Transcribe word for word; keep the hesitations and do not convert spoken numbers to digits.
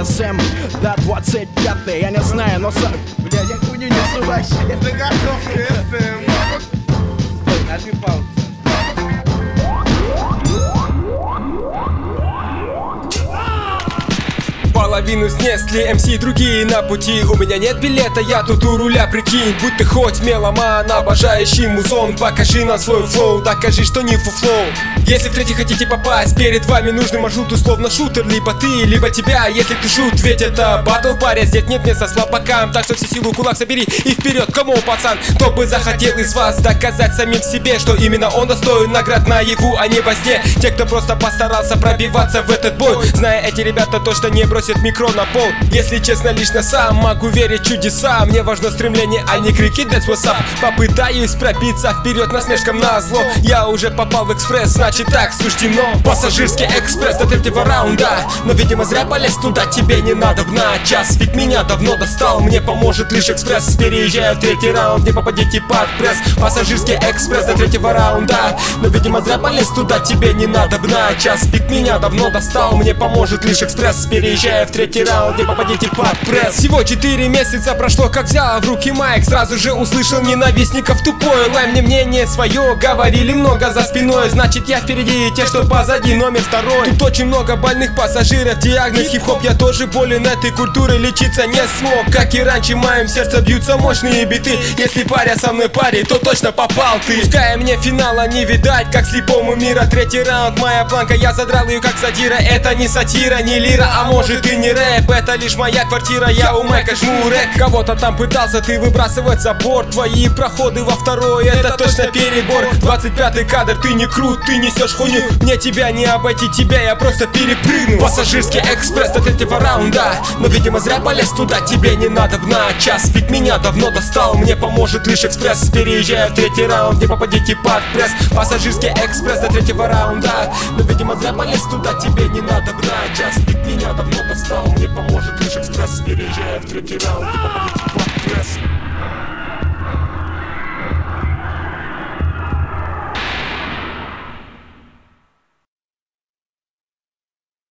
эс эм до двадцать пятый. Я не знаю, но сам... Бля, я хуйню несу вообще. Заготовка эс эм. Нажми паузу. Половину снесли эм си, другие на пути. У меня нет билета, я тут у руля, прикинь. Будь ты хоть меломан, обожающий музон, покажи нам свой флоу, докажи, что не фуфлоу. Если в-третьих хотите попасть, перед вами нужный маршрут, условно шутер. Либо ты, либо тебя, если ты шут, ведь это батл паря. Здесь нет места слабакам, так что все силы в кулак собери и вперед, кому, пацан. Кто бы захотел из вас доказать самим себе, что именно он достоин наград наяву, а не во сне. Те, кто просто постарался пробиваться в этот бой, зная эти ребята то, что не бросят микро на пол. Если честно, лично сам могу верить в чудеса. Мне важно стремление, а не крики that's what's up. Попытаюсь пробиться вперед насмешкам на зло. Я уже попал в экспресс, значит так суждено. Пассажирский экспресс до третьего раунда. Но видимо зря полез туда, тебе не надо на час. Ведь меня давно достал, мне поможет лишь экспресс. Переезжаю в третий раунд, не попадите под пресс. Пассажирский экспресс до третьего раунда. Но видимо зря полез туда, тебе не надо на час. Ведь меня давно достал, мне поможет лишь экспресс. Переезжаю в третий раунд, не попадите под пресс. Всего четыре месяца прошло, как взял в руки майк. Сразу же услышал ненавистников тупой лай. Мне мнение свое говорили много за спиной. Значит я впереди и те, что позади, номер второй. Тут очень много больных пассажиров, диагноз хип-хоп. Я тоже болен этой культурой, лечиться не смог. Как и раньше, в моем сердце бьются мощные биты. Если паря со мной парень, то точно попал ты. Пускай мне финала не видать, как слепому мира. Третий раунд, моя планка, я задрал ее как задира. Это не сатира, не лира, а может и не рэп. Это лишь моя квартира, я у Майка жму рэк. Кого-то там пытался ты выбрасывать за борт. Твои проходы во второй, это точно перебор. Двадцать пятый кадр, ты не крут, ты несешь хуйню. Мне тебя не обойти, тебя я просто перепрыгну. Пассажирский экспресс до третьего раунда. Но видимо зря полез туда, тебе не надо на час. Ведь меня давно достал, мне поможет лишь экспресс. Переезжаю в третий раунд, не попадите под пресс. Пассажирский экспресс до третьего раунда. Но видимо зря полез туда, тебе не надо на час. Ведь меня давно достал, мне поможет лишь экспресс. Переезжаю в третий раунд, не попадите под пресс.